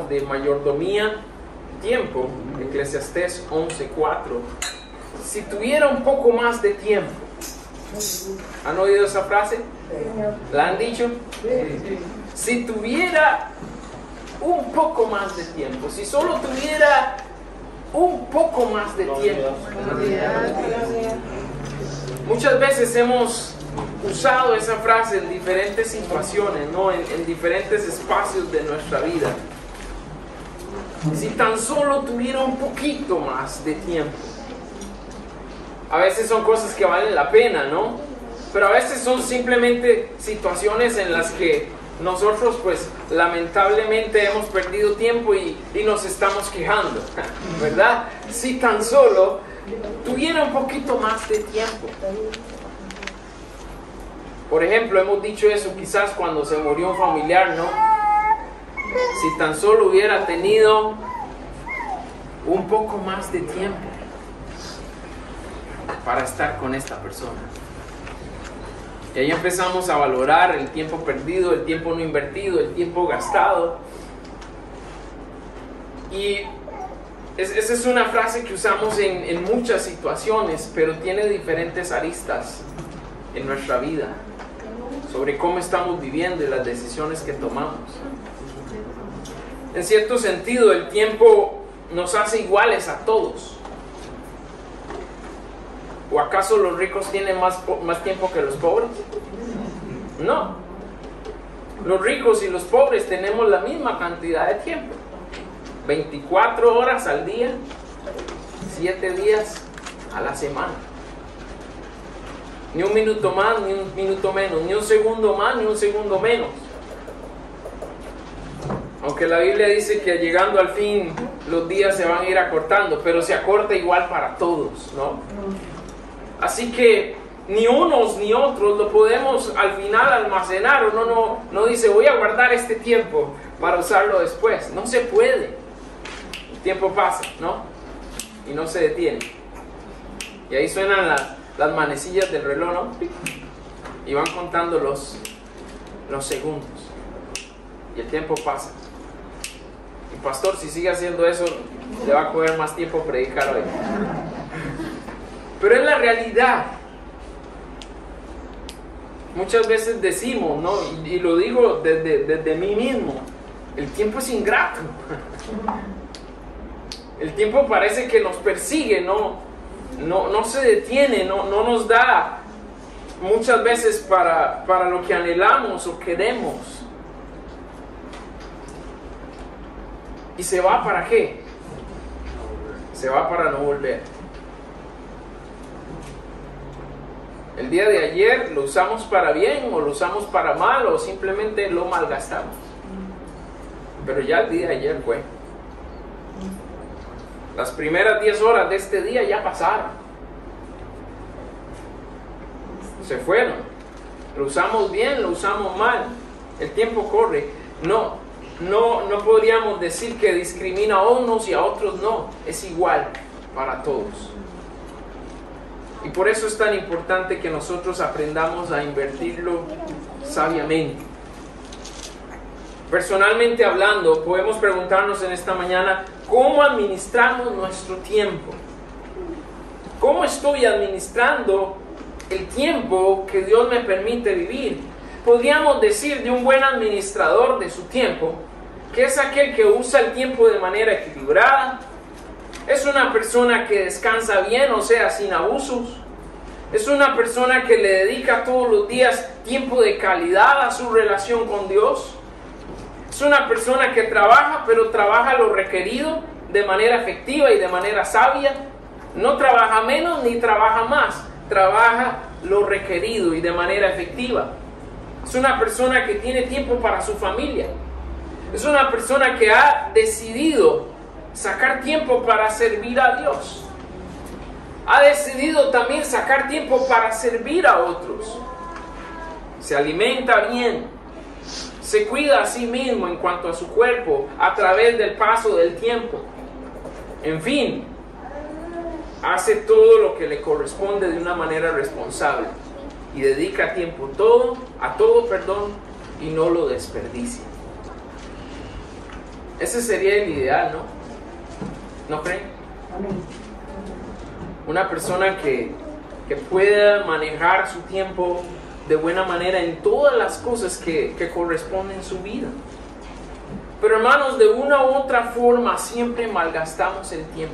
de mayordomía, tiempo, Eclesiastés 11:4. Si tuviera un poco más de tiempo. ¿Han oído esa frase? ¿La han dicho? Si tuviera un poco más de tiempo, si solo tuviera un poco más de tiempo. Muchas veces hemos usado esa frase en diferentes situaciones, ¿no? En diferentes espacios de nuestra vida. Si tan solo tuviera un poquito más de tiempo. A veces son cosas que valen la pena, ¿no? Pero a veces son simplemente situaciones en las que nosotros, pues, lamentablemente hemos perdido tiempo y nos estamos quejando, ¿verdad? Si tan solo tuviera un poquito más de tiempo. Por ejemplo, hemos dicho eso quizás cuando se murió un familiar, ¿no? Si tan solo hubiera tenido un poco más de tiempo para estar con esta persona. Y ahí empezamos a valorar el tiempo perdido, el tiempo no invertido, el tiempo gastado. Y esa es una frase que usamos en muchas situaciones, pero tiene diferentes aristas en nuestra vida, sobre cómo estamos viviendo y las decisiones que tomamos. En cierto sentido, el tiempo nos hace iguales a todos. ¿O acaso los ricos tienen más tiempo que los pobres? No. Los ricos y los pobres tenemos la misma cantidad de tiempo. 24 horas al día, 7 días a la semana. Ni un minuto más, ni un minuto menos, ni un segundo más, ni un segundo menos. Aunque la Biblia dice que llegando al fin los días se van a ir acortando, pero se acorta igual para todos, ¿no? Así que ni unos ni otros lo podemos al final almacenar. Uno no dice voy a guardar este tiempo para usarlo después. No se puede. El tiempo pasa, ¿no? Y no se detiene. Y ahí suenan las manecillas del reloj, ¿no? Y van contando los segundos. Y el tiempo pasa. Y pastor, si sigue haciendo eso, le va a coger más tiempo predicar hoy. Pero es la realidad. Muchas veces decimos, ¿no? Y lo digo desde mí mismo, el tiempo es ingrato. El tiempo parece que nos persigue, no se detiene, no nos da muchas veces para lo que anhelamos o queremos. ¿Y se va para qué? Se va para no volver. El día de ayer lo usamos para bien o lo usamos para mal o simplemente lo malgastamos. Pero ya el día de ayer fue. Las primeras 10 horas de este día ya pasaron. Se fueron. Lo usamos bien, lo usamos mal. El tiempo corre. No podríamos decir que discrimina a unos y a otros no. Es igual para todos. Y por eso es tan importante que nosotros aprendamos a invertirlo sabiamente. Personalmente hablando, podemos preguntarnos en esta mañana, ¿cómo administramos nuestro tiempo? ¿Cómo estoy administrando el tiempo que Dios me permite vivir? Podríamos decir de un buen administrador de su tiempo, que es aquel que usa el tiempo de manera equilibrada. Es una persona que descansa bien, o sea, sin abusos. Es una persona que le dedica todos los días tiempo de calidad a su relación con Dios. Es una persona que trabaja, pero trabaja lo requerido de manera efectiva y de manera sabia. No trabaja menos ni trabaja más. Trabaja lo requerido y de manera efectiva. Es una persona que tiene tiempo para su familia. Es una persona que ha decidido sacar tiempo para servir a Dios. Ha decidido también sacar tiempo para servir a otros. Se alimenta bien. Se cuida a sí mismo en cuanto a su cuerpo a través del paso del tiempo. En fin, hace todo lo que le corresponde de una manera responsable y dedica tiempo a todo, y no lo desperdicia. Ese sería el ideal, ¿no? ¿No creen? Una persona que pueda manejar su tiempo de buena manera en todas las cosas que corresponden en su vida. Pero hermanos, de una u otra forma siempre malgastamos el tiempo.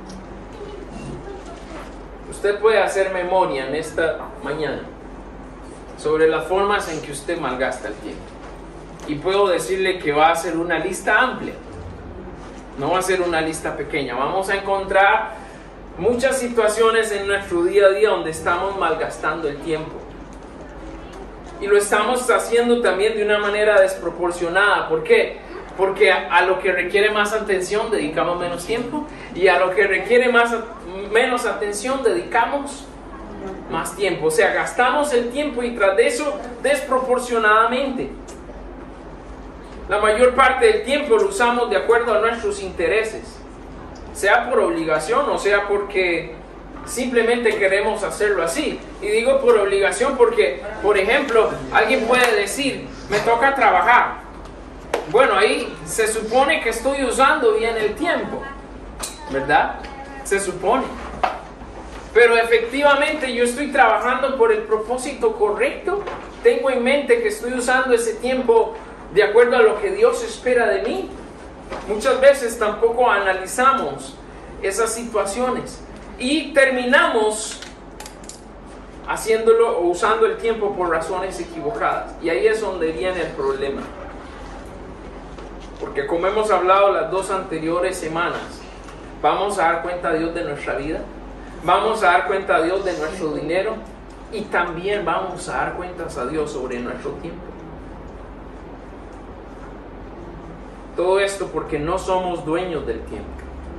Usted puede hacer memoria en esta mañana sobre las formas en que usted malgasta el tiempo. Y puedo decirle que va a ser una lista amplia. No va a ser una lista pequeña. Vamos a encontrar muchas situaciones en nuestro día a día donde estamos malgastando el tiempo. Y lo estamos haciendo también de una manera desproporcionada. ¿Por qué? Porque a lo que requiere más atención dedicamos menos tiempo, y a lo que requiere menos atención dedicamos más tiempo. O sea, gastamos el tiempo y tras de eso desproporcionadamente. La mayor parte del tiempo lo usamos de acuerdo a nuestros intereses, sea por obligación o sea porque simplemente queremos hacerlo así. Y digo por obligación porque, por ejemplo, alguien puede decir, me toca trabajar. Bueno, ahí se supone que estoy usando bien el tiempo, ¿verdad? Se supone. Pero efectivamente yo estoy trabajando por el propósito correcto. Tengo en mente que estoy usando ese tiempo de acuerdo a lo que Dios espera de mí. Muchas veces tampoco analizamos esas situaciones y terminamos haciéndolo o usando el tiempo por razones equivocadas. Y ahí es donde viene el problema. Porque como hemos hablado las 2 anteriores semanas, vamos a dar cuenta a Dios de nuestra vida, vamos a dar cuenta a Dios de nuestro dinero y también vamos a dar cuentas a Dios sobre nuestro tiempo. Todo esto porque no somos dueños del tiempo,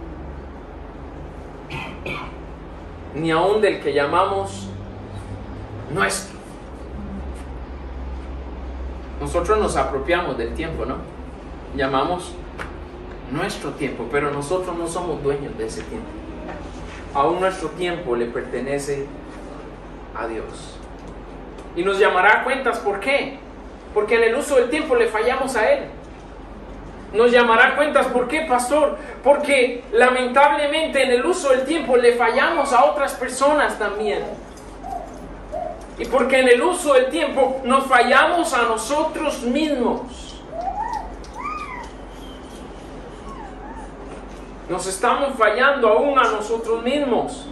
ni aún del que llamamos nuestro. Nosotros nos apropiamos del tiempo, ¿no? Llamamos nuestro tiempo, pero nosotros no somos dueños de ese tiempo. Aún nuestro tiempo le pertenece a Dios. Y nos llamará a cuentas, ¿por qué? Porque en el uso del tiempo le fallamos a Él. Nos llamará a cuentas, ¿por qué, pastor? Porque lamentablemente en el uso del tiempo le fallamos a otras personas también. Y porque en el uso del tiempo nos fallamos a nosotros mismos. Nos estamos fallando aún a nosotros mismos.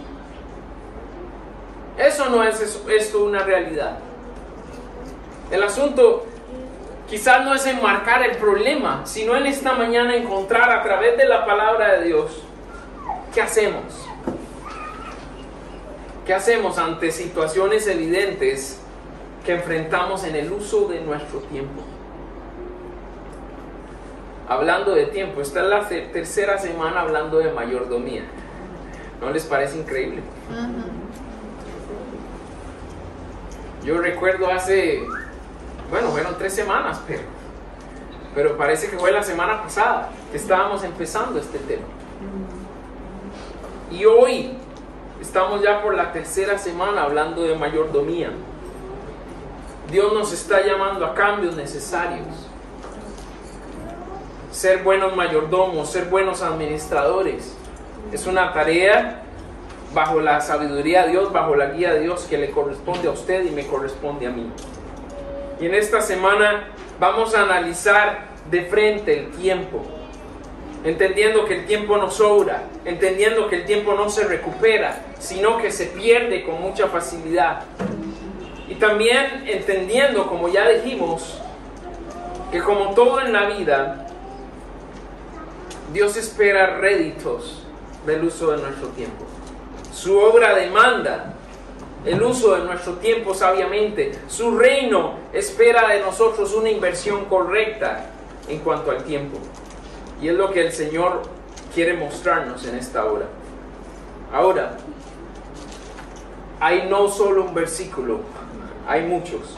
Eso no es esto una realidad. El asunto quizás no es enmarcar el problema, sino en esta mañana encontrar a través de la palabra de Dios qué hacemos. ¿Qué hacemos ante situaciones evidentes que enfrentamos en el uso de nuestro tiempo? Hablando de tiempo, esta es la tercera semana hablando de mayordomía. ¿No les parece increíble? Yo recuerdo fueron 3 semanas, pero parece que fue la semana pasada que estábamos empezando este tema. Y hoy estamos ya por la tercera semana hablando de mayordomía. Dios nos está llamando a cambios necesarios. Ser buenos mayordomos, ser buenos administradores, es una tarea bajo la sabiduría de Dios, bajo la guía de Dios, que le corresponde a usted y me corresponde a mí. Y en esta semana vamos a analizar de frente el tiempo, entendiendo que el tiempo no sobra, entendiendo que el tiempo no se recupera, sino que se pierde con mucha facilidad. Y también entendiendo, como ya dijimos, que como todo en la vida, Dios espera réditos del uso de nuestro tiempo. Su obra demanda el uso de nuestro tiempo sabiamente. Su reino espera de nosotros una inversión correcta en cuanto al tiempo. Y es lo que el Señor quiere mostrarnos en esta hora. Ahora, hay no solo un versículo, hay muchos.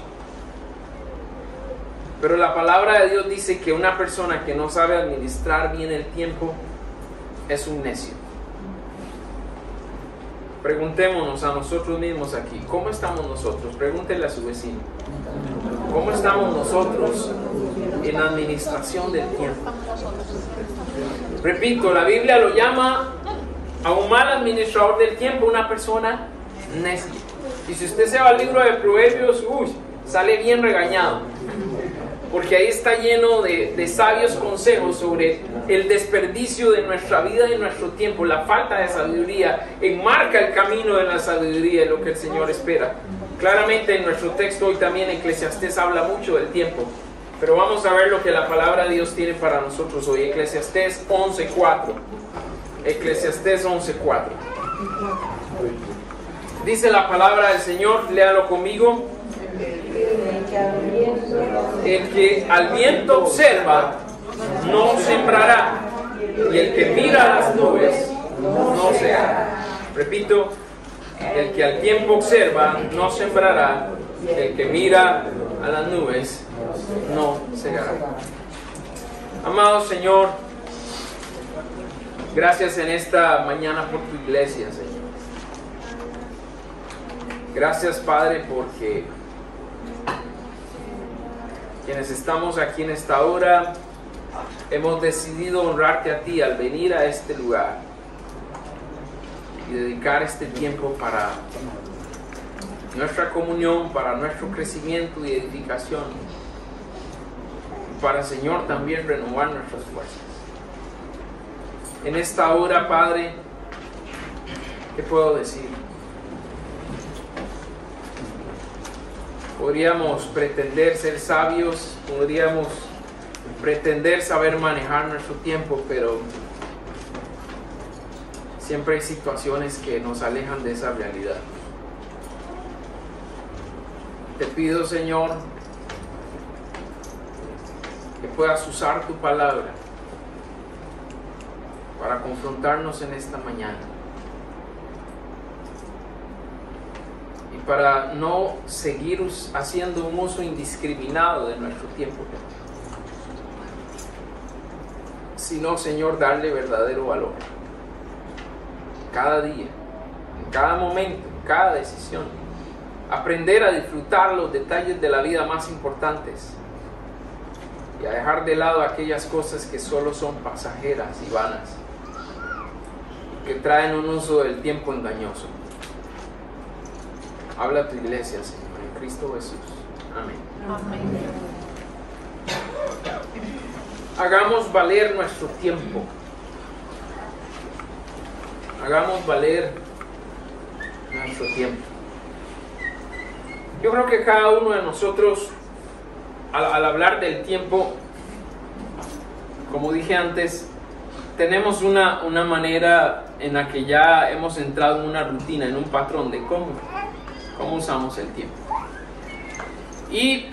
Pero la palabra de Dios dice que una persona que no sabe administrar bien el tiempo es un necio. Preguntémonos a nosotros mismos aquí, ¿cómo estamos nosotros? Pregúntele a su vecino. ¿Cómo estamos nosotros en la administración del tiempo? Repito, la Biblia lo llama a un mal administrador del tiempo una persona necia. Y si usted se va al libro de Proverbios, sale bien regañado. Porque ahí está lleno de sabios consejos sobre el desperdicio de nuestra vida y nuestro tiempo. La falta de sabiduría enmarca el camino de la sabiduría, de lo que el Señor espera. Claramente en nuestro texto hoy también Eclesiastés habla mucho del tiempo. Pero vamos a ver lo que la palabra de Dios tiene para nosotros hoy. Eclesiastés 11:4. Eclesiastés 11:4. Dice la palabra del Señor, léalo conmigo. El que al viento observa no sembrará, y el que mira a las nubes no segará. Repito, el que al tiempo observa no sembrará, el que mira a las nubes no segará. Amado Señor, gracias en esta mañana por tu iglesia, Señor. Gracias, Padre, porque quienes estamos aquí en esta hora hemos decidido honrarte a ti al venir a este lugar y dedicar este tiempo para nuestra comunión, para nuestro crecimiento y edificación, para, Señor, también renovar nuestras fuerzas. En esta hora, Padre, ¿qué puedo decir? Podríamos pretender ser sabios, podríamos pretender saber manejar nuestro tiempo, pero siempre hay situaciones que nos alejan de esa realidad. Te pido, Señor, que puedas usar tu palabra para confrontarnos en esta mañana. Para no seguir haciendo un uso indiscriminado de nuestro tiempo, sino, Señor, darle verdadero valor cada día, en cada momento, en cada decisión. Aprender a disfrutar los detalles de la vida más importantes y a dejar de lado aquellas cosas que solo son pasajeras y vanas, que traen un uso del tiempo engañoso. Habla a tu iglesia, Señor, en Cristo Jesús. Amén. Amén. Hagamos valer nuestro tiempo. Hagamos valer nuestro tiempo. Yo creo que cada uno de nosotros, al hablar del tiempo, como dije antes, tenemos una manera en la que ya hemos entrado en una rutina, en un patrón de cómo usamos el tiempo. Y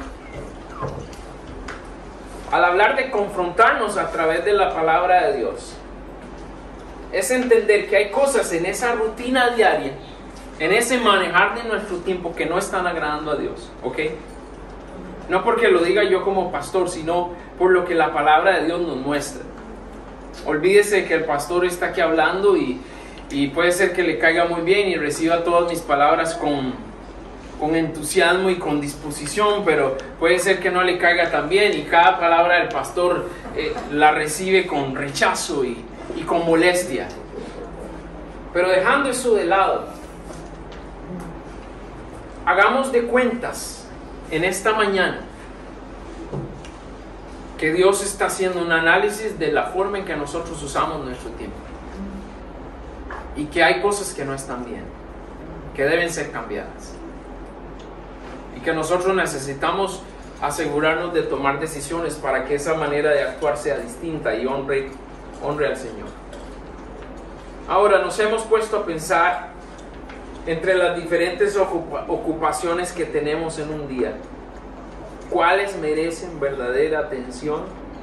al hablar de confrontarnos a través de la palabra de Dios, es entender que hay cosas en esa rutina diaria, en ese manejar de nuestro tiempo, que no están agradando a Dios, ¿ok? No porque lo diga yo como pastor, sino por lo que la palabra de Dios nos muestra. Olvídese que el pastor está aquí hablando y puede ser que le caiga muy bien y reciba todas mis palabras con entusiasmo y con disposición, pero puede ser que no le caiga tan bien y cada palabra del pastor la recibe con rechazo y con molestia. Pero dejando eso de lado, hagamos de cuentas en esta mañana que Dios está haciendo un análisis de la forma en que nosotros usamos nuestro tiempo y que hay cosas que no están bien, que deben ser cambiadas. Y que nosotros necesitamos asegurarnos de tomar decisiones para que esa manera de actuar sea distinta y honre al Señor. Ahora nos hemos puesto a pensar entre las diferentes ocupaciones que tenemos en un día, ¿cuáles merecen verdadera atención?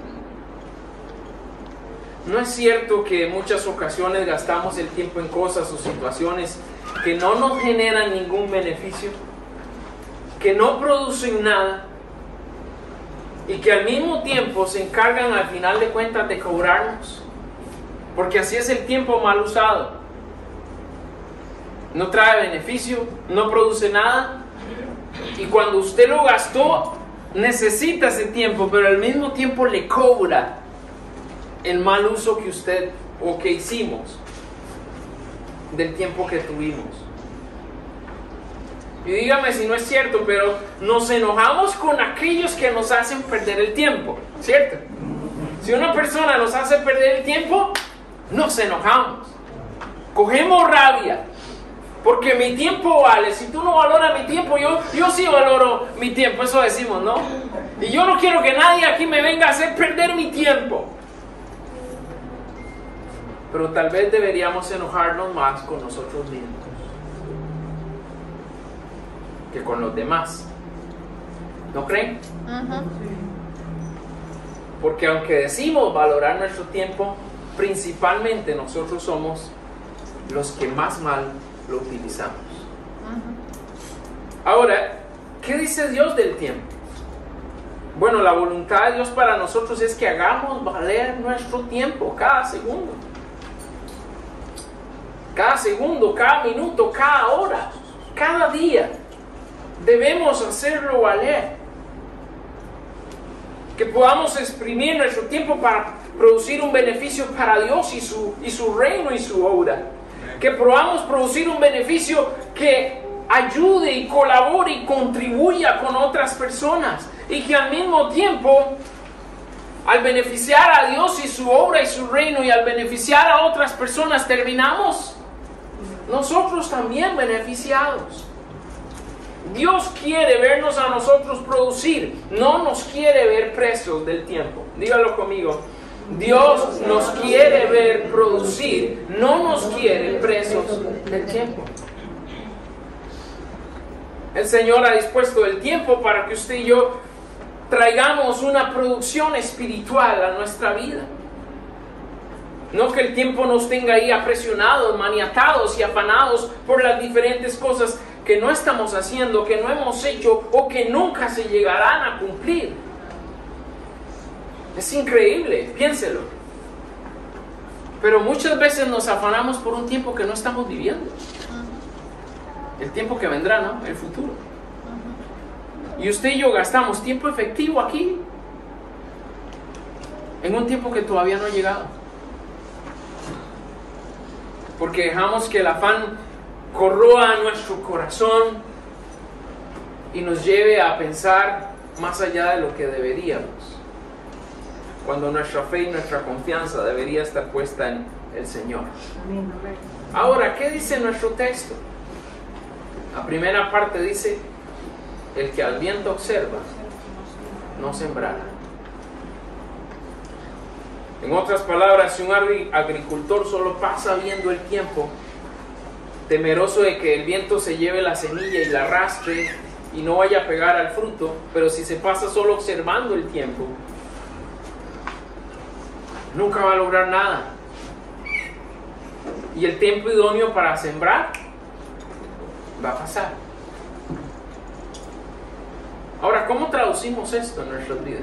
¿No es cierto que en muchas ocasiones gastamos el tiempo en cosas o situaciones que no nos generan ningún beneficio, que no producen nada y que al mismo tiempo se encargan al final de cuentas de cobrarnos? Porque así es el tiempo mal usado. no trae beneficio, no produce nada. Y cuando usted lo gastó, necesita ese tiempo, pero al mismo tiempo le cobra el mal uso que usted o que hicimos del tiempo que tuvimos. Y dígame si no es cierto, pero nos enojamos con aquellos que nos hacen perder el tiempo, ¿cierto? Si una persona nos hace perder el tiempo, nos enojamos, cogemos rabia, porque mi tiempo vale. Si tú no valoras mi tiempo, yo sí valoro mi tiempo, eso decimos, ¿no? Y yo no quiero que nadie aquí me venga a hacer perder mi tiempo. Pero tal vez deberíamos enojarnos más con nosotros mismos que con los demás. ¿No creen? Porque aunque decimos valorar nuestro tiempo, principalmente nosotros somos los que más mal lo utilizamos. Ahora, ¿qué dice Dios del tiempo? Bueno, la voluntad de Dios para nosotros es que hagamos valer nuestro tiempo cada segundo. Cada segundo, cada minuto, cada hora, cada día. Debemos hacerlo valer. Que podamos exprimir nuestro tiempo para producir un beneficio para Dios y su reino y su obra. Que podamos producir un beneficio que ayude y colabore y contribuya con otras personas. Y que al mismo tiempo, al beneficiar a Dios y su obra y su reino, y al beneficiar a otras personas, terminamos nosotros también beneficiados. Dios quiere vernos a nosotros producir, no nos quiere ver presos del tiempo. Dígalo conmigo. Dios nos quiere ver producir, no nos quiere presos del tiempo. El Señor ha dispuesto el tiempo para que usted y yo traigamos una producción espiritual a nuestra vida. No que el tiempo nos tenga ahí apresionados, maniatados y afanados por las diferentes cosas que no estamos haciendo, que no hemos hecho o que nunca se llegarán a cumplir. Es increíble, piénselo. Pero muchas veces nos afanamos por un tiempo que no estamos viviendo. El tiempo que vendrá, ¿no? El futuro. Y usted y yo gastamos tiempo efectivo aquí, en un tiempo que todavía no ha llegado. Porque dejamos que el afán corroa nuestro corazón y nos lleve a pensar más allá de lo que deberíamos, cuando nuestra fe y nuestra confianza debería estar puesta en el Señor. Ahora, ¿qué dice nuestro texto? La primera parte dice: el que al viento observa, no sembrará. En otras palabras, si un agricultor solo pasa viendo el tiempo, temeroso de que el viento se lleve la semilla y la arrastre y no vaya a pegar al fruto, pero si se pasa solo observando el tiempo, nunca va a lograr nada. Y el tiempo idóneo para sembrar va a pasar. Ahora, ¿cómo traducimos esto en nuestras vidas?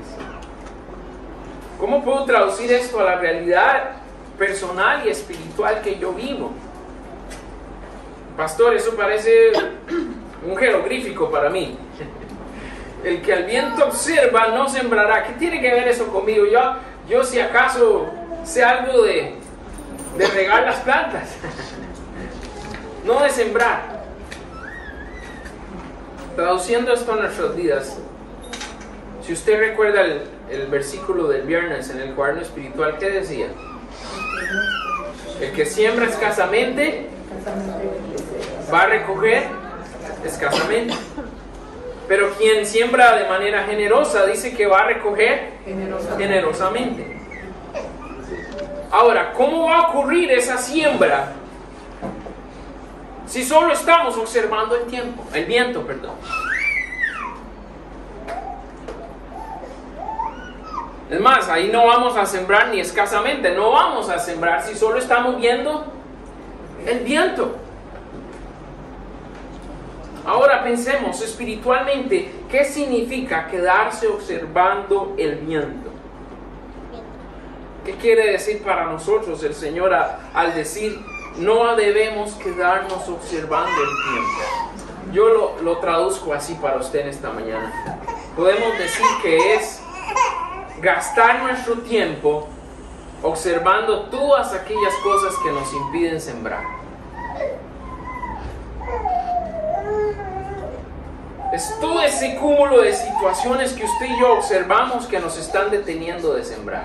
¿Cómo puedo traducir esto a la realidad personal y espiritual que yo vivo? Pastor, eso parece un jeroglífico para mí. El que al viento observa no sembrará. ¿Qué tiene que ver eso conmigo? Yo si acaso sé algo de regar las plantas, no de sembrar. Traduciendo esto a nuestras vidas, si usted recuerda el versículo del viernes en el cuaderno espiritual, ¿qué decía? El que siembra escasamente va a recoger escasamente. Pero quien siembra de manera generosa dice que va a recoger generosamente. Ahora, ¿cómo va a ocurrir esa siembra si solo estamos observando el viento? Es más, ahí no vamos a sembrar ni escasamente, no vamos a sembrar si solo estamos viendo el viento. Ahora pensemos espiritualmente, ¿qué significa quedarse observando el viento? ¿Qué quiere decir para nosotros el Señor al decir no debemos quedarnos observando el tiempo. Yo lo traduzco así para usted en esta mañana. Podemos decir que es gastar nuestro tiempo observando todas aquellas cosas que nos impiden sembrar. Es todo ese cúmulo de situaciones que usted y yo observamos que nos están deteniendo de sembrar.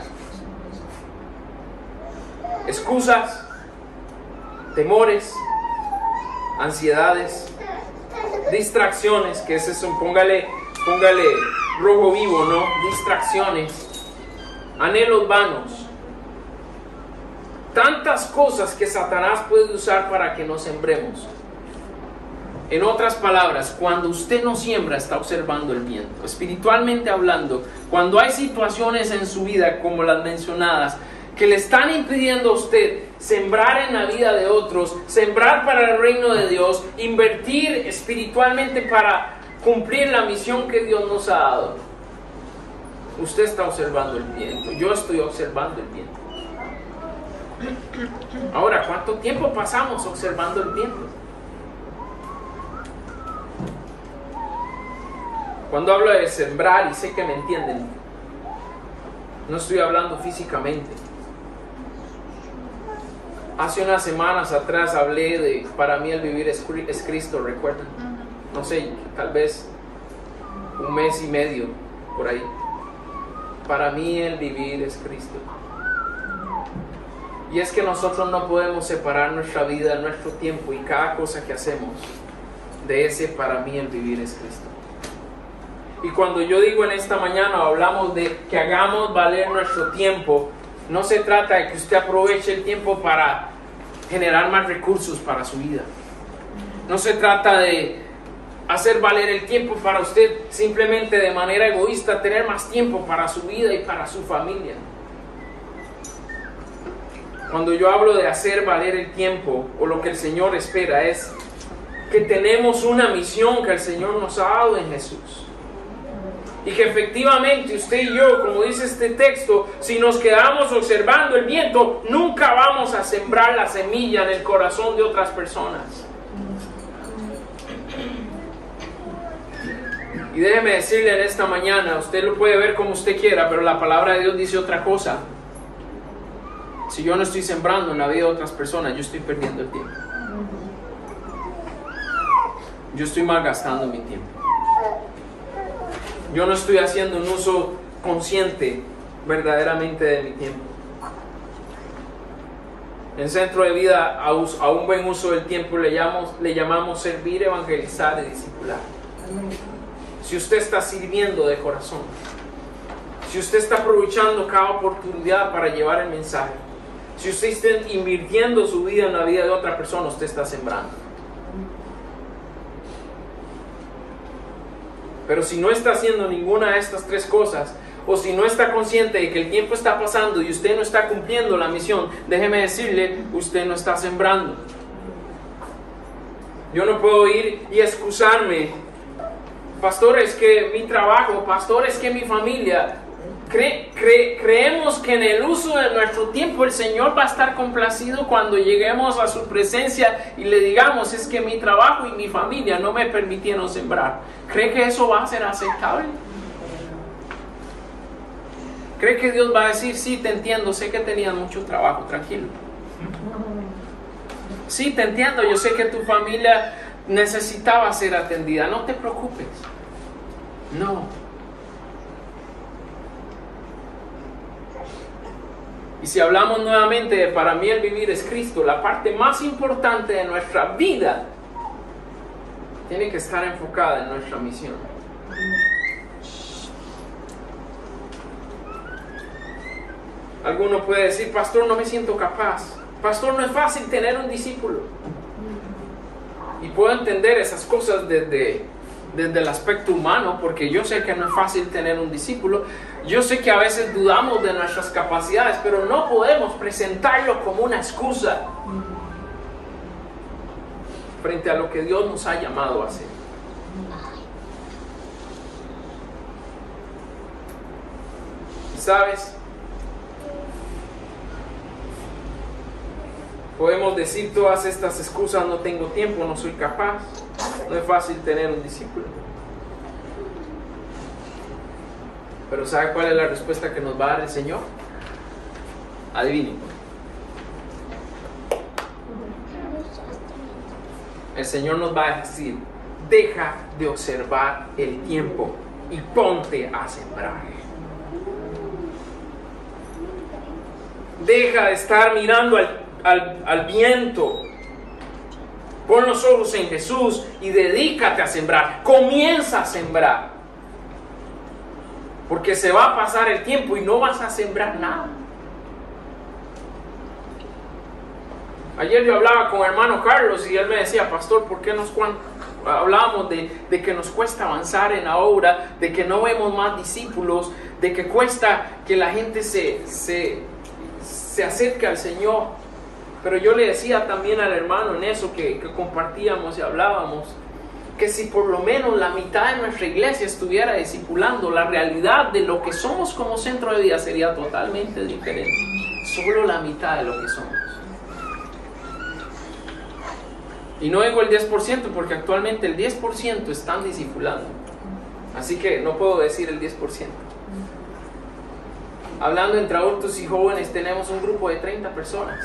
Excusas, temores, ansiedades, distracciones, que es eso, póngale rojo vivo, ¿no? Distracciones, anhelos vanos. Tantas cosas que Satanás puede usar para que no sembremos. En otras palabras, cuando usted no siembra, está observando el viento. Espiritualmente hablando, cuando hay situaciones en su vida como las mencionadas, que le están impidiendo a usted sembrar en la vida de otros, sembrar para el reino de Dios, invertir espiritualmente para cumplir la misión que Dios nos ha dado, usted está observando el viento. Yo estoy observando el viento. Ahora, ¿cuánto tiempo pasamos observando el viento? Cuando hablo de sembrar, y sé que me entienden, no estoy hablando físicamente. Hace unas semanas atrás hablé de, para mí el vivir es Cristo, ¿recuerdan? No sé, tal vez un mes y medio, por ahí. Para mí el vivir es Cristo. Y es que nosotros no podemos separar nuestra vida, nuestro tiempo y cada cosa que hacemos de ese para mí el vivir es Cristo. Y cuando yo digo en esta mañana, hablamos de que hagamos valer nuestro tiempo, no se trata de que usted aproveche el tiempo para generar más recursos para su vida. No se trata de hacer valer el tiempo para usted simplemente de manera egoísta, tener más tiempo para su vida y para su familia. Cuando yo hablo de hacer valer el tiempo, o lo que el Señor espera, es que tenemos una misión que el Señor nos ha dado en Jesús. Y que efectivamente usted y yo, como dice este texto, si nos quedamos observando el viento, nunca vamos a sembrar la semilla en el corazón de otras personas. Y déjeme decirle en esta mañana, usted lo puede ver como usted quiera, pero la palabra de Dios dice otra cosa. Si yo no estoy sembrando en la vida de otras personas, yo estoy perdiendo el tiempo. Yo estoy malgastando mi tiempo. Yo no estoy haciendo un uso consciente verdaderamente de mi tiempo. En Centro de Vida, a un buen uso del tiempo le llamamos servir, evangelizar y discipular. Si usted está sirviendo de corazón, si usted está aprovechando cada oportunidad para llevar el mensaje, si usted está invirtiendo su vida en la vida de otra persona, usted está sembrando. Pero si no está haciendo ninguna de estas tres cosas, o si no está consciente de que el tiempo está pasando y usted no está cumpliendo la misión, déjeme decirle, usted no está sembrando. Yo no puedo ir y excusarme, pastor, es que mi trabajo, pastor, es que mi familia. Creemos que en el uso de nuestro tiempo el Señor va a estar complacido cuando lleguemos a su presencia y le digamos, es que mi trabajo y mi familia no me permitieron sembrar. ¿Cree que eso va a ser aceptable? ¿Cree que Dios va a decir, sí, te entiendo, sé que tenías mucho trabajo, tranquilo? Sí, te entiendo, yo sé que tu familia necesitaba ser atendida, no te preocupes. No. Y si hablamos nuevamente de para mí el vivir es Cristo, la parte más importante de nuestra vida tiene que estar enfocada en nuestra misión. Alguno puede decir, pastor, no me siento capaz. Pastor, no es fácil tener un discípulo. Y puedo entender esas cosas desde el aspecto humano, porque yo sé que no es fácil tener un discípulo. Yo sé que a veces dudamos de nuestras capacidades, pero no podemos presentarlo como una excusa frente a lo que Dios nos ha llamado a hacer. ¿Sabes? Podemos decir todas estas excusas: no tengo tiempo, no soy capaz, no es fácil tener un discípulo. Pero ¿sabe cuál es la respuesta que nos va a dar el Señor? Adivinen. El Señor nos va a decir: deja de observar el tiempo y ponte a sembrar. Deja de estar mirando al viento. Pon los ojos en Jesús y dedícate a sembrar. Comienza a sembrar. Porque se va a pasar el tiempo y no vas a sembrar nada. Ayer yo hablaba con el hermano Carlos y él me decía: pastor, ¿por qué hablábamos de que nos cuesta avanzar en la obra, de que no vemos más discípulos, de que cuesta que la gente se acerque al Señor? Pero yo le decía también al hermano en eso que compartíamos y hablábamos, que si por lo menos la mitad de nuestra iglesia estuviera discipulando, la realidad de lo que somos como centro de vida sería totalmente diferente. Solo la mitad de lo que somos. Y no digo el 10% porque actualmente el 10% están discipulando. Así que no puedo decir el 10%. Hablando entre adultos y jóvenes, tenemos un grupo de 30 personas.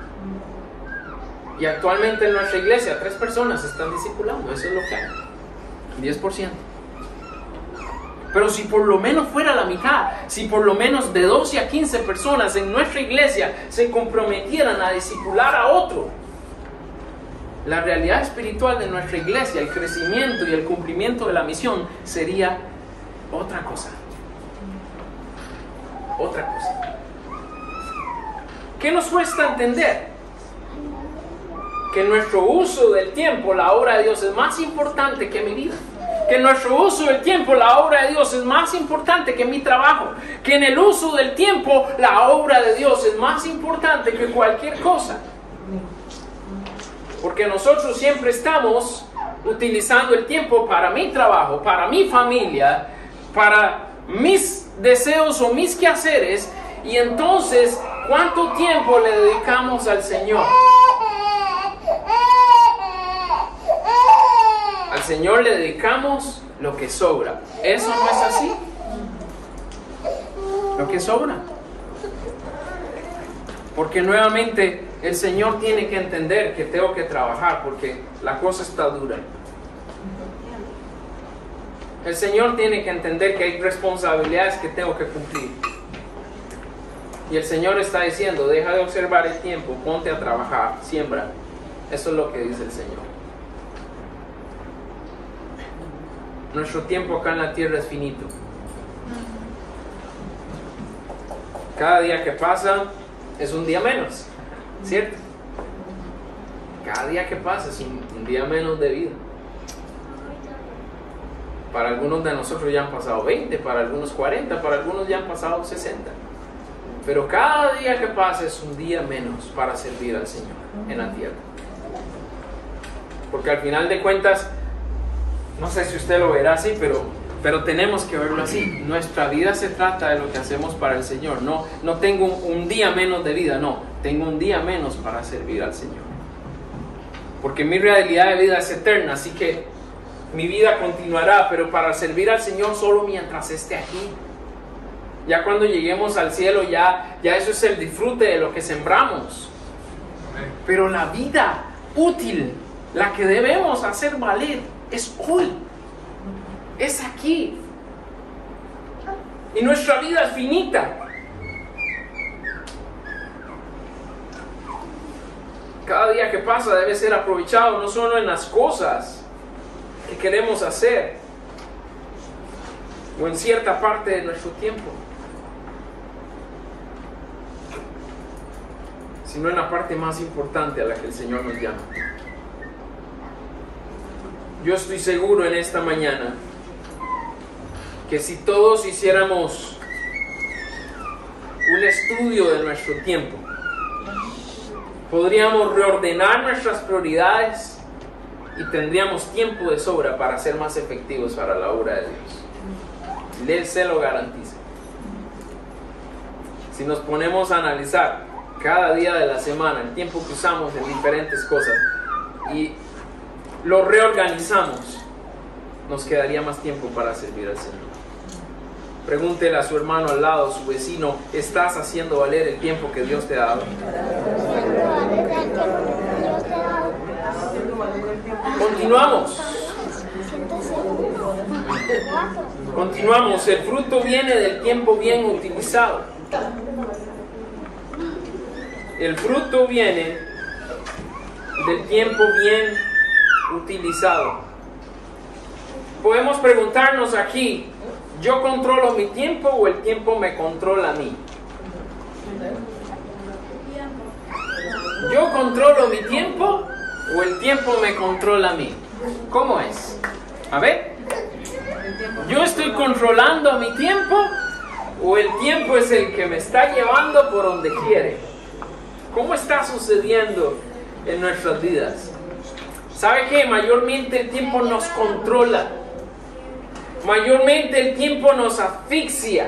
Y actualmente en nuestra iglesia 3 personas están discipulando. Eso es lo que hay. 10%. Pero si por lo menos fuera la mitad, si por lo menos de 12 a 15 personas en nuestra iglesia se comprometieran a discipular a otro, la realidad espiritual de nuestra iglesia, el crecimiento y el cumplimiento de la misión sería otra cosa. Otra cosa. ¿Qué nos cuesta entender? Que nuestro uso del tiempo, la obra de Dios, es más importante que mi vida. Que nuestro uso del tiempo, la obra de Dios, es más importante que mi trabajo. Que en el uso del tiempo, la obra de Dios es más importante que cualquier cosa. Porque nosotros siempre estamos utilizando el tiempo para mi trabajo, para mi familia, para mis deseos o mis quehaceres. Y entonces, ¿cuánto tiempo le dedicamos al Señor? Al Señor le dedicamos lo que sobra. ¿Eso no es así? Lo que sobra. Porque nuevamente el Señor tiene que entender que tengo que trabajar porque la cosa está dura. El Señor tiene que entender que hay responsabilidades que tengo que cumplir. Y el Señor está diciendo: deja de observar el tiempo, ponte a trabajar, siembra. Eso es lo que dice el Señor. Nuestro tiempo acá en la tierra es finito. Cada día que pasa es un día menos, ¿cierto? Cada día que pasa es un día menos de vida. Para algunos de nosotros ya han pasado 20, para algunos 40, para algunos ya han pasado 60. Pero cada día que pasa es un día menos para servir al Señor en la tierra. Porque al final de cuentas, no sé si usted lo verá así, pero tenemos que verlo así. Nuestra vida se trata de lo que hacemos para el Señor. No tengo un día menos de vida, no. Tengo un día menos para servir al Señor. Porque mi realidad de vida es eterna, así que mi vida continuará, pero para servir al Señor solo mientras esté aquí. Ya cuando lleguemos al cielo, ya eso es el disfrute de lo que sembramos. Pero la vida útil, la que debemos hacer valer, es hoy. Es aquí. Y nuestra vida es finita. Cada día que pasa debe ser aprovechado no solo en las cosas que queremos hacer o en cierta parte de nuestro tiempo, sino en la parte más importante a la que el Señor nos llama. Yo estoy seguro en esta mañana que si todos hiciéramos un estudio de nuestro tiempo, podríamos reordenar nuestras prioridades y tendríamos tiempo de sobra para ser más efectivos para la obra de Dios. Él se lo garantiza. Si nos ponemos a analizar cada día de la semana, el tiempo que usamos en diferentes cosas, y lo reorganizamos, nos quedaría más tiempo para servir al Señor. Pregúntele a su hermano al lado, su vecino, ¿estás haciendo valer el tiempo que Dios te ha dado? Continuamos. Continuamos. El fruto viene del tiempo bien utilizado. El fruto viene del tiempo bien utilizado. Podemos preguntarnos aquí, ¿yo controlo mi tiempo o el tiempo me controla a mí? ¿Yo controlo mi tiempo o el tiempo me controla a mí? ¿Cómo es? A ver, ¿yo estoy controlando a mi tiempo o el tiempo es el que me está llevando por donde quiere? ¿Cómo está sucediendo en nuestras vidas? ¿Sabe qué? Mayormente el tiempo nos controla. Mayormente el tiempo nos asfixia.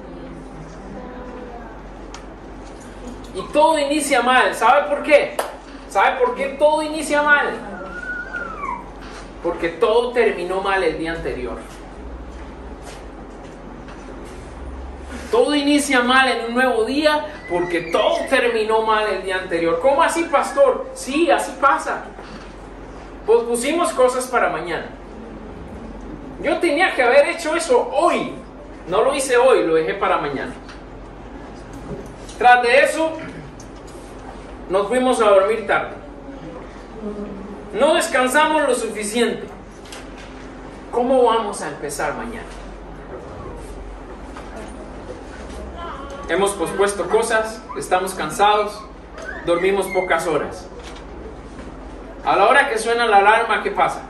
Y todo inicia mal. ¿Sabe por qué? ¿Sabe por qué todo inicia mal? Porque todo terminó mal el día anterior. Todo inicia mal en un nuevo día porque todo terminó mal el día anterior. ¿Cómo así, pastor? Sí, así pasa. Pues pusimos cosas para mañana. Yo tenía que haber hecho eso hoy. No lo hice hoy, lo dejé para mañana. Tras de eso, nos fuimos a dormir tarde. No descansamos lo suficiente. ¿Cómo vamos a empezar mañana? Hemos pospuesto cosas, estamos cansados, dormimos pocas horas. A la hora que suena la alarma, ¿qué pasa?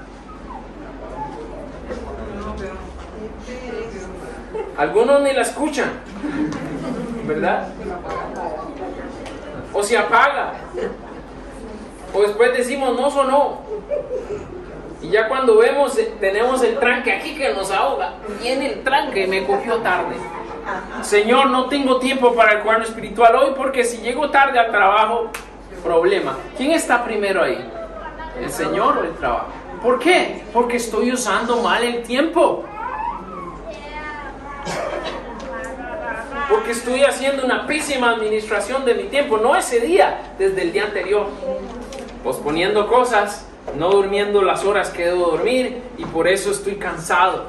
Algunos ni la escuchan, ¿verdad? O se apaga. O después decimos, no sonó. Y ya cuando vemos, tenemos el tranque aquí que nos ahoga. Viene el tranque, me cogió tarde. Señor, no tengo tiempo para el cuaderno espiritual hoy porque si llego tarde al trabajo, problema. ¿Quién está primero ahí? ¿El Señor o el trabajo? ¿Por qué? Porque estoy usando mal el tiempo. Porque estoy haciendo una pésima administración de mi tiempo. No ese día, desde el día anterior. Posponiendo cosas, no durmiendo las horas que debo dormir y por eso estoy cansado.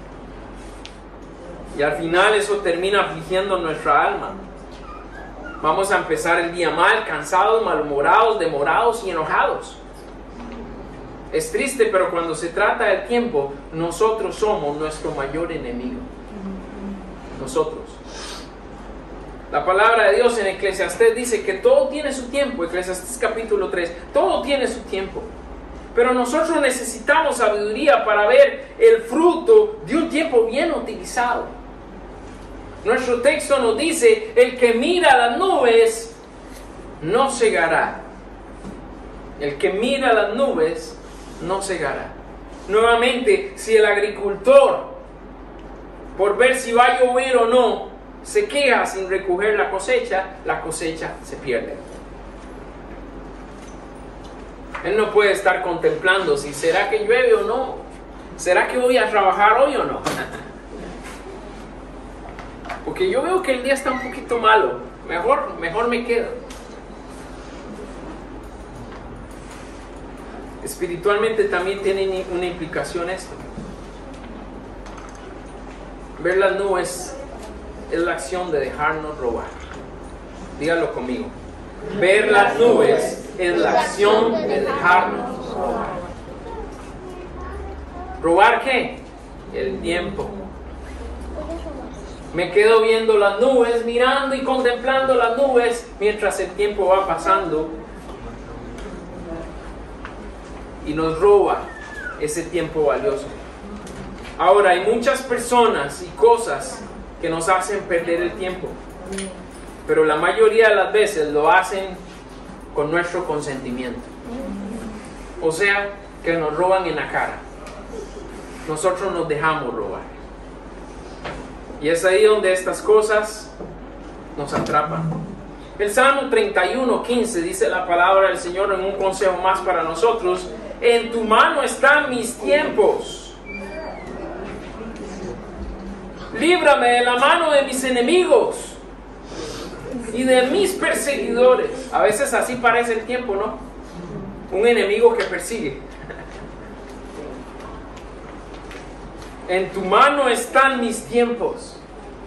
Y al final eso termina afligiendo nuestra alma. Vamos a empezar el día mal, cansados, malhumorados, demorados y enojados. Es triste, pero cuando se trata del tiempo, nosotros somos nuestro mayor enemigo. Nosotros. La palabra de Dios en Eclesiastés dice que todo tiene su tiempo. Eclesiastés capítulo 3. Todo tiene su tiempo. Pero nosotros necesitamos sabiduría para ver el fruto de un tiempo bien utilizado. Nuestro texto nos dice, el que mira las nubes no cegará. El que mira las nubes no cegará. Nuevamente, si el agricultor, por ver si va a llover o no, se queja sin recoger la cosecha se pierde. Él no puede estar contemplando si será que llueve o no. ¿Será que voy a trabajar hoy o no? Porque yo veo que el día está un poquito malo. Mejor me quedo. Espiritualmente también tiene una implicación esto. Ver las nubes es la acción de dejarnos robar. Dígalo conmigo. Ver las nubes es la acción de dejarnos robar. ¿Robar qué? El tiempo. Me quedo viendo las nubes, mirando y contemplando las nubes mientras el tiempo va pasando y nos roba ese tiempo valioso. Ahora, hay muchas personas y cosas que nos hacen perder el tiempo, pero la mayoría de las veces lo hacen con nuestro consentimiento. O sea, que nos roban en la cara. Nosotros nos dejamos robar. Y es ahí donde estas cosas nos atrapan. El Salmo 31:15 dice la palabra del Señor en un consejo más para nosotros: en tu mano están mis tiempos. Líbrame de la mano de mis enemigos y de mis perseguidores. A veces así parece el tiempo, ¿no? Un enemigo que persigue. En tu mano están mis tiempos.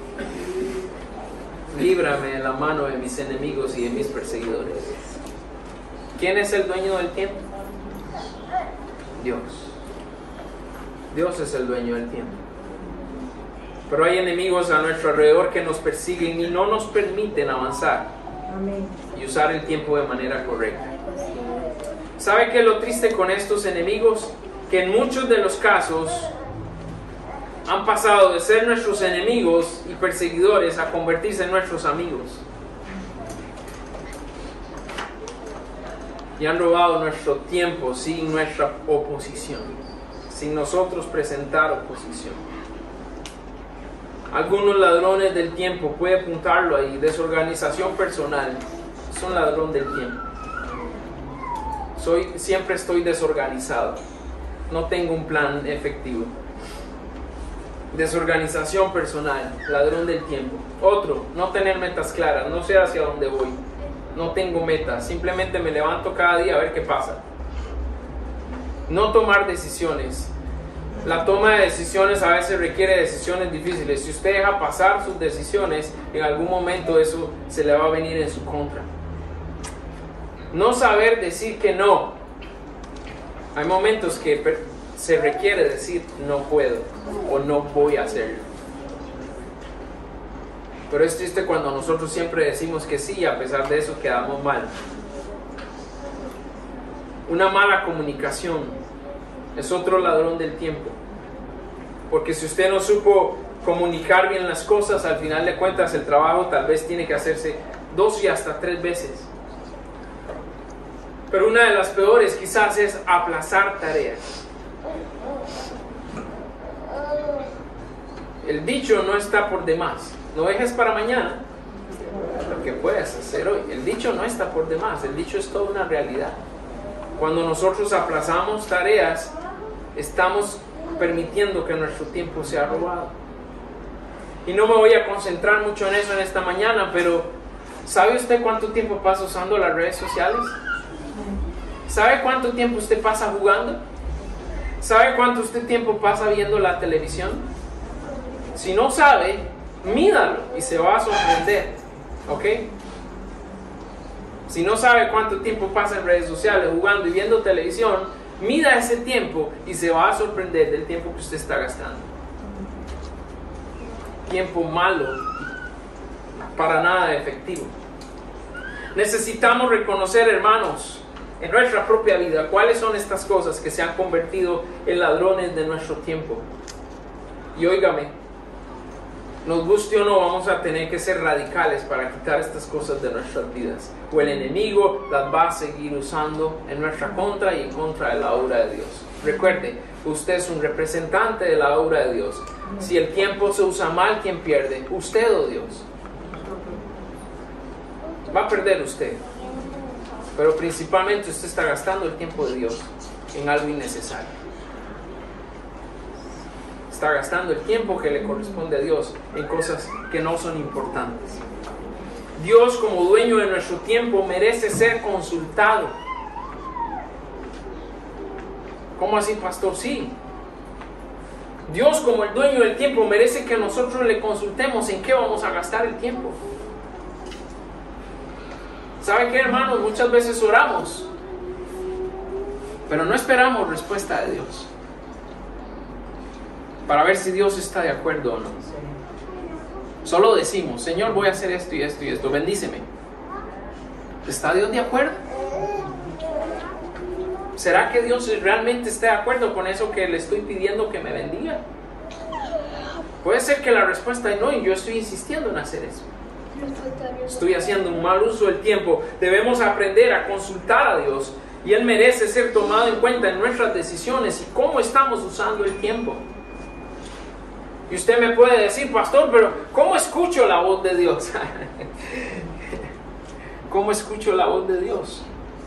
Líbrame de la mano de mis enemigos y de mis perseguidores. ¿Quién es el dueño del tiempo? Dios. Dios es el dueño del tiempo. Pero hay enemigos a nuestro alrededor que nos persiguen y no nos permiten avanzar y usar el tiempo de manera correcta. ¿Sabe qué es lo triste con estos enemigos? Que en muchos de los casos han pasado de ser nuestros enemigos y perseguidores a convertirse en nuestros amigos. Y han robado nuestro tiempo sin nuestra oposición, sin nosotros presentar oposición. Algunos ladrones del tiempo, puede apuntarlo ahí, desorganización personal. Es un ladrón del tiempo. Siempre estoy desorganizado. No tengo un plan efectivo. Desorganización personal, ladrón del tiempo. Otro, no tener metas claras, no sé hacia dónde voy. No tengo metas, simplemente me levanto cada día a ver qué pasa. No tomar decisiones. La toma de decisiones a veces requiere decisiones difíciles. Si usted deja pasar sus decisiones, en algún momento eso se le va a venir en su contra. No saber decir que no. Hay momentos que se requiere decir no puedo o no voy a hacerlo. Pero es triste cuando nosotros siempre decimos que sí y a pesar de eso quedamos mal. Una mala comunicación es otro ladrón del tiempo. Porque si usted no supo comunicar bien las cosas, al final de cuentas el trabajo tal vez tiene que hacerse 2 y hasta 3 veces. Pero una de las peores quizás es aplazar tareas. El dicho no está por demás. No dejes para mañana lo que puedes hacer hoy. El dicho no está por demás. El dicho es toda una realidad. Cuando nosotros aplazamos tareas, estamos permitiendo que nuestro tiempo sea robado. Y no me voy a concentrar mucho en eso en esta mañana, pero ¿sabe usted cuánto tiempo pasa usando las redes sociales? ¿Sabe cuánto tiempo usted pasa jugando? ¿Sabe cuánto tiempo pasa viendo la televisión? Si no sabe, mídalo y se va a sorprender, ¿ok? Si no sabe cuánto tiempo pasa en redes sociales, jugando y viendo televisión, mida ese tiempo y se va a sorprender del tiempo que usted está gastando. Tiempo malo, para nada efectivo. Necesitamos reconocer, hermanos, en nuestra propia vida, cuáles son estas cosas que se han convertido en ladrones de nuestro tiempo. Y óigame, nos guste o no, vamos a tener que ser radicales para quitar estas cosas de nuestras vidas. O el enemigo las va a seguir usando en nuestra contra y en contra de la obra de Dios. Recuerde, usted es un representante de la obra de Dios. Si el tiempo se usa mal, ¿quién pierde? ¿Usted o Dios? Va a perder usted. Pero principalmente usted está gastando el tiempo de Dios en algo innecesario. Está gastando el tiempo que le corresponde a Dios en cosas que no son importantes. Dios, como dueño de nuestro tiempo, merece ser consultado. ¿Cómo así, pastor? Sí. Dios, como el dueño del tiempo, merece que nosotros le consultemos en qué vamos a gastar el tiempo. ¿Sabe qué, hermanos? Muchas veces oramos, pero no esperamos respuesta de Dios para ver si Dios está de acuerdo o no. Solo decimos, Señor, voy a hacer esto y esto y esto, bendíceme. ¿Está Dios de acuerdo? ¿Será que Dios realmente está de acuerdo con eso que le estoy pidiendo que me bendiga? Puede ser que la respuesta es no, y yo estoy insistiendo en hacer eso. Estoy haciendo un mal uso del tiempo. Debemos aprender a consultar a Dios y Él merece ser tomado en cuenta en nuestras decisiones y cómo estamos usando el tiempo. Y usted me puede decir, pastor, pero ¿cómo escucho la voz de Dios? ¿Cómo escucho la voz de Dios?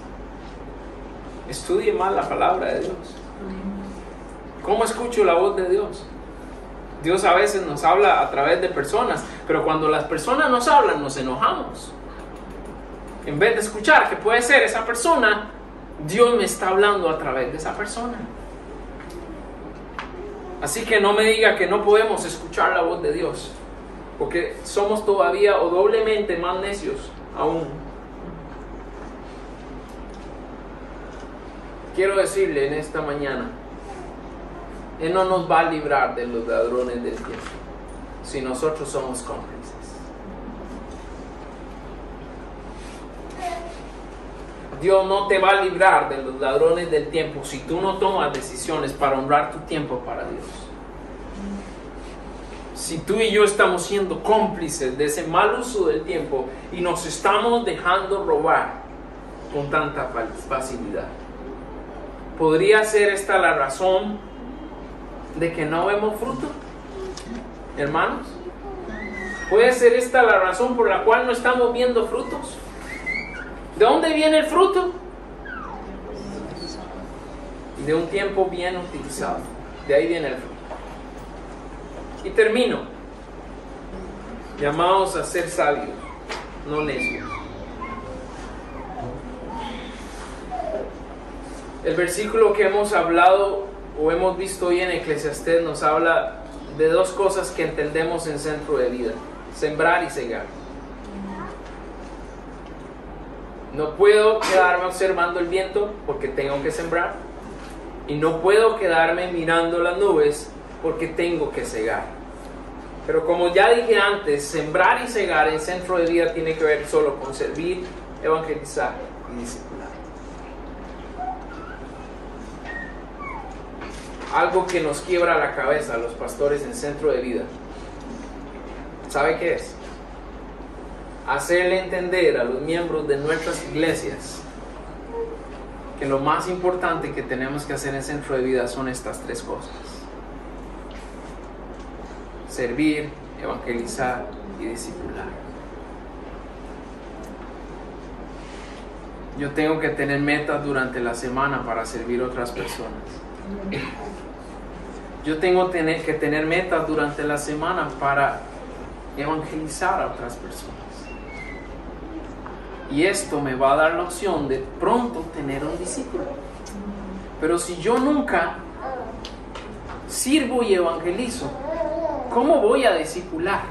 Estudie más la palabra de Dios. ¿Cómo escucho la voz de Dios? Dios a veces nos habla a través de personas, pero cuando las personas nos hablan, nos enojamos. En vez de escuchar que puede ser esa persona, Dios me está hablando a través de esa persona. Así que no me diga que no podemos escuchar la voz de Dios, porque somos todavía o doblemente más necios aún. Quiero decirle en esta mañana, Él no nos va a librar de los ladrones del tiempo si nosotros somos cómplices. Dios no te va a librar de los ladrones del tiempo si tú no tomas decisiones para honrar tu tiempo para Dios. Si tú y yo estamos siendo cómplices de ese mal uso del tiempo y nos estamos dejando robar con tanta facilidad. ¿Podría ser esta la razón de que no vemos fruto, hermanos? ¿Puede ser esta la razón por la cual no estamos viendo frutos? ¿De dónde viene el fruto? De un tiempo bien utilizado. De ahí viene el fruto. Y termino. Llamados a ser sabios, no necios. El versículo que hemos hablado o hemos visto hoy en Eclesiastés nos habla de dos cosas que entendemos en Centro de Vida: sembrar y cegar. No puedo quedarme observando el viento porque tengo que sembrar, y no puedo quedarme mirando las nubes porque tengo que cegar. Pero como ya dije antes, sembrar y cegar en Centro de Vida tiene que ver solo con servir, evangelizar y discipular. Algo que nos quiebra la cabeza a los pastores en Centro de Vida, ¿sabe qué es? Hacerle entender a los miembros de nuestras iglesias que lo más importante que tenemos que hacer en Centro de Vida son estas tres cosas: servir, evangelizar y discipular. Yo tengo que tener metas durante la semana para servir a otras personas. Yo tengo que tener metas durante la semana para evangelizar a otras personas. Y esto me va a dar la opción de pronto tener un discípulo. Pero si yo nunca sirvo y evangelizo, ¿cómo voy a discipular?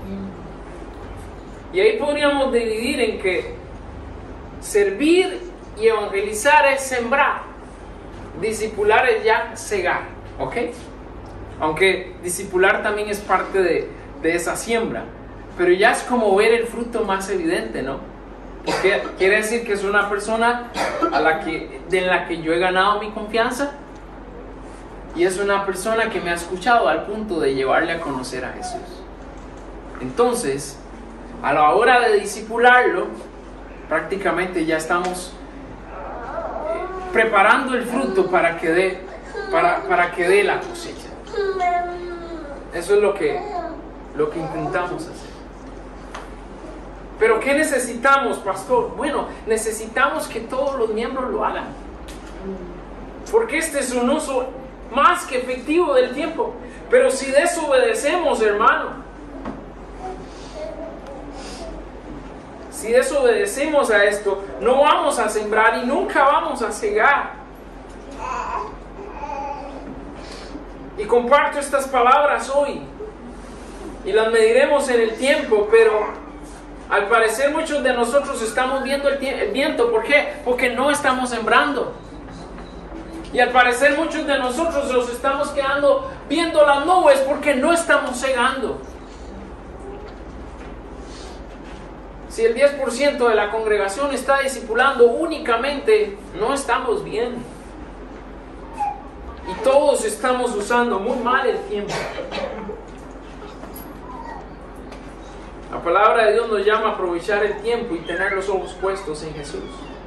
Y ahí podríamos dividir en que servir y evangelizar es sembrar, discipular es ya cegar, ¿ok? Aunque discipular también es parte de esa siembra, pero ya es como ver el fruto más evidente, ¿no? Porque quiere decir que es una persona en la que yo he ganado mi confianza, y es una persona que me ha escuchado al punto de llevarle a conocer a Jesús. Entonces, a la hora de discipularlo, prácticamente ya estamos preparando el fruto para que dé la cosecha. Eso es lo que intentamos hacer. Pero ¿qué necesitamos, pastor? Bueno, necesitamos que todos los miembros lo hagan, porque este es un uso más que efectivo del tiempo. Pero si desobedecemos, hermano, si desobedecemos a esto, no vamos a sembrar y nunca vamos a cegar. Y comparto estas palabras hoy y las mediremos en el tiempo, pero al parecer muchos de nosotros estamos viendo el viento. ¿Por qué? Porque no estamos sembrando. Y al parecer muchos de nosotros nos estamos quedando viendo las nubes porque no estamos cegando. Si el 10% de la congregación está discipulando únicamente, no estamos bien. Y todos estamos usando muy mal el tiempo. La palabra de Dios nos llama a aprovechar el tiempo y tener los ojos puestos en Jesús.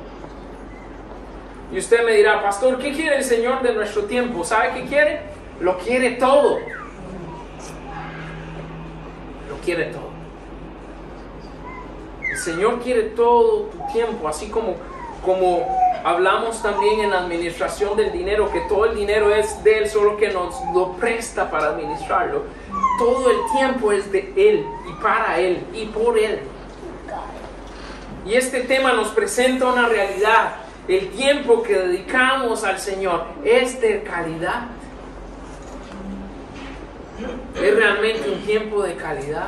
Y usted me dirá, pastor, ¿qué quiere el Señor de nuestro tiempo? ¿Sabe qué quiere? Lo quiere todo. Lo quiere todo. El Señor quiere todo tu tiempo, así como hablamos también en la administración del dinero, que todo el dinero es de Él, solo que nos lo presta para administrarlo. Todo el tiempo es de Él y para Él y por Él. Y este tema nos presenta una realidad. El tiempo que dedicamos al Señor es de calidad. ¿Es realmente un tiempo de calidad?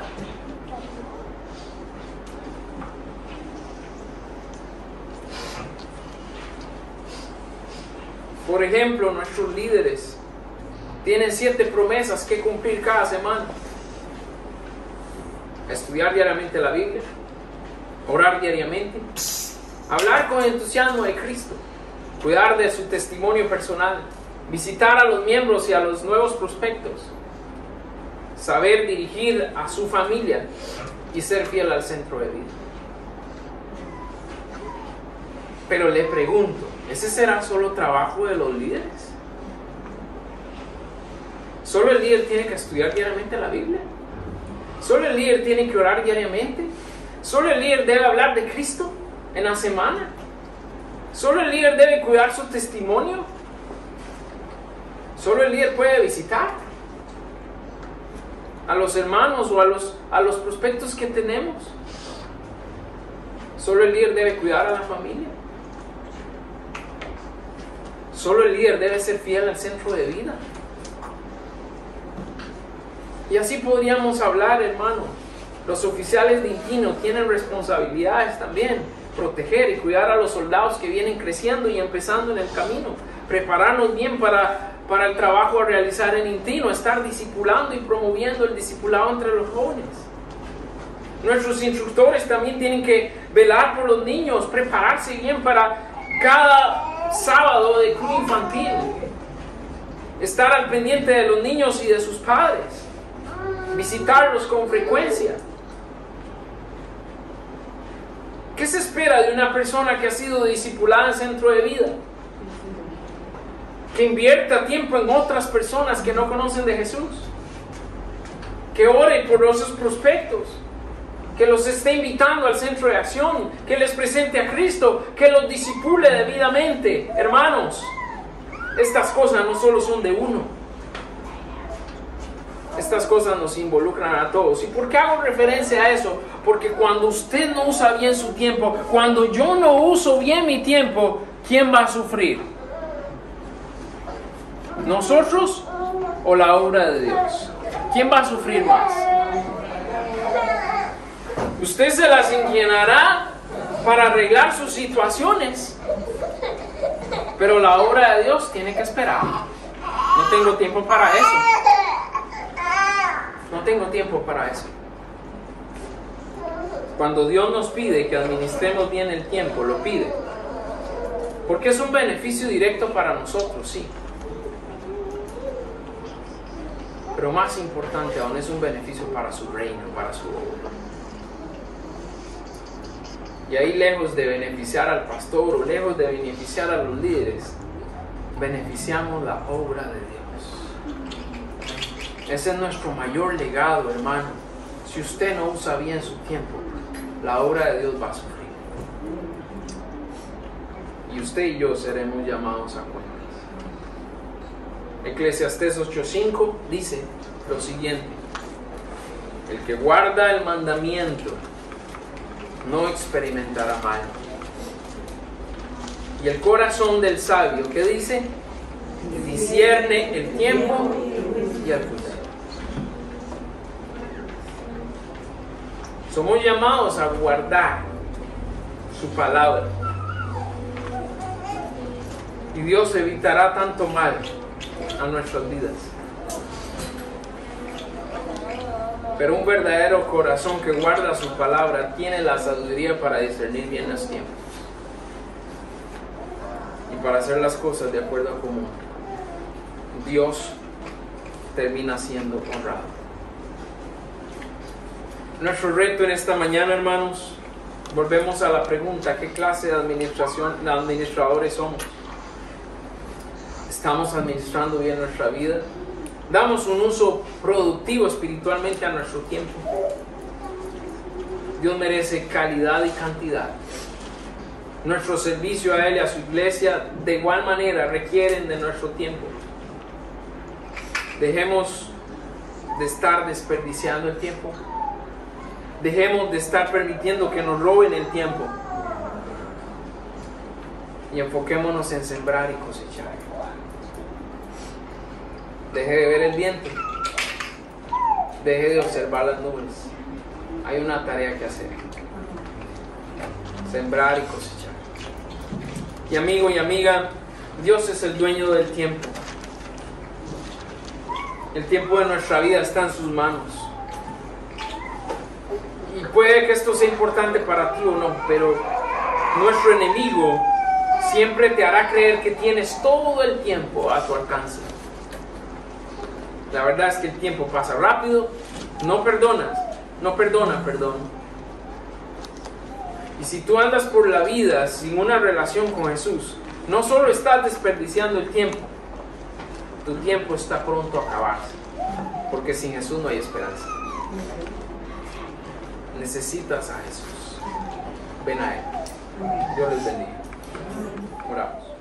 Por ejemplo, nuestros líderes tienen 7 promesas que cumplir cada semana. Estudiar diariamente la Biblia, orar diariamente, hablar con entusiasmo de Cristo, cuidar de su testimonio personal, visitar a los miembros y a los nuevos prospectos, saber dirigir a su familia y ser fiel al centro de vida. Pero le pregunto, ¿ese será solo trabajo de los líderes? ¿Solo el líder tiene que estudiar diariamente la Biblia? ¿Solo el líder tiene que orar diariamente? ¿Solo el líder debe hablar de Cristo en la semana? ¿Solo el líder debe cuidar su testimonio? ¿Solo el líder puede visitar a los hermanos o a los prospectos que tenemos? ¿Solo el líder debe cuidar a la familia? ¿Solo el líder debe ser fiel al centro de vida? Y así podríamos hablar, hermano. Los oficiales de Inquino tienen responsabilidades también. Proteger y cuidar a los soldados que vienen creciendo y empezando en el camino. Prepararnos bien para el trabajo a realizar en Inquino. Estar discipulando y promoviendo el discipulado entre los jóvenes. Nuestros instructores también tienen que velar por los niños. Prepararse bien para cada sábado de club infantil, estar al pendiente de los niños y de sus padres, visitarlos con frecuencia. ¿Qué se espera de una persona que ha sido discipulada en centro de vida? Que invierta tiempo en otras personas que no conocen de Jesús, que ore por esos prospectos, que los esté invitando al centro de acción, que les presente a Cristo, que los discipule debidamente. Hermanos, estas cosas no solo son de uno. Estas cosas nos involucran a todos. ¿Y por qué hago referencia a eso? Porque cuando usted no usa bien su tiempo, cuando yo no uso bien mi tiempo, ¿quién va a sufrir? ¿Nosotros o la obra de Dios? ¿Quién va a sufrir más? Usted se las ingeniará para arreglar sus situaciones, pero la obra de Dios tiene que esperar. No tengo tiempo para eso. No tengo tiempo para eso. Cuando Dios nos pide que administremos bien el tiempo, lo pide, porque es un beneficio directo para nosotros, sí. Pero más importante aún, es un beneficio para su reino, para su obra. Y ahí, lejos de beneficiar al pastor o lejos de beneficiar a los líderes, beneficiamos la obra de Dios. Ese es nuestro mayor legado, hermano. Si usted no usa bien su tiempo, la obra de Dios va a sufrir. Y usted y yo seremos llamados a cuentas. Eclesiastés 8:5 dice lo siguiente: el que guarda el mandamiento no experimentará mal. Y el corazón del sabio, ¿qué dice? Discierne el tiempo y el juicio. Somos llamados a guardar su palabra. Y Dios evitará tanto mal a nuestras vidas. Pero un verdadero corazón que guarda su palabra tiene la sabiduría para discernir bien los tiempos y para hacer las cosas de acuerdo a cómo Dios termina siendo honrado. Nuestro reto en esta mañana, hermanos, volvemos a la pregunta: ¿qué clase de administradores somos? ¿Estamos administrando bien nuestra vida? ¿Damos un uso productivo espiritualmente a nuestro tiempo? Dios merece calidad y cantidad. Nuestro servicio a Él y a su iglesia de igual manera requieren de nuestro tiempo. Dejemos de estar desperdiciando el tiempo. Dejemos de estar permitiendo que nos roben el tiempo. Y enfoquémonos en sembrar y cosechar. Deje de ver el viento. Deje de observar las nubes. Hay una tarea que hacer. Sembrar y cosechar. Y amigo y amiga, Dios es el dueño del tiempo. El tiempo de nuestra vida está en sus manos. Y puede que esto sea importante para ti o no, pero nuestro enemigo siempre te hará creer que tienes todo el tiempo a tu alcance. La verdad es que el tiempo pasa rápido, no perdona. Y si tú andas por la vida sin una relación con Jesús, no solo estás desperdiciando el tiempo, tu tiempo está pronto a acabarse, porque sin Jesús no hay esperanza. Necesitas a Jesús. Ven a Él. Dios les bendiga. Oramos.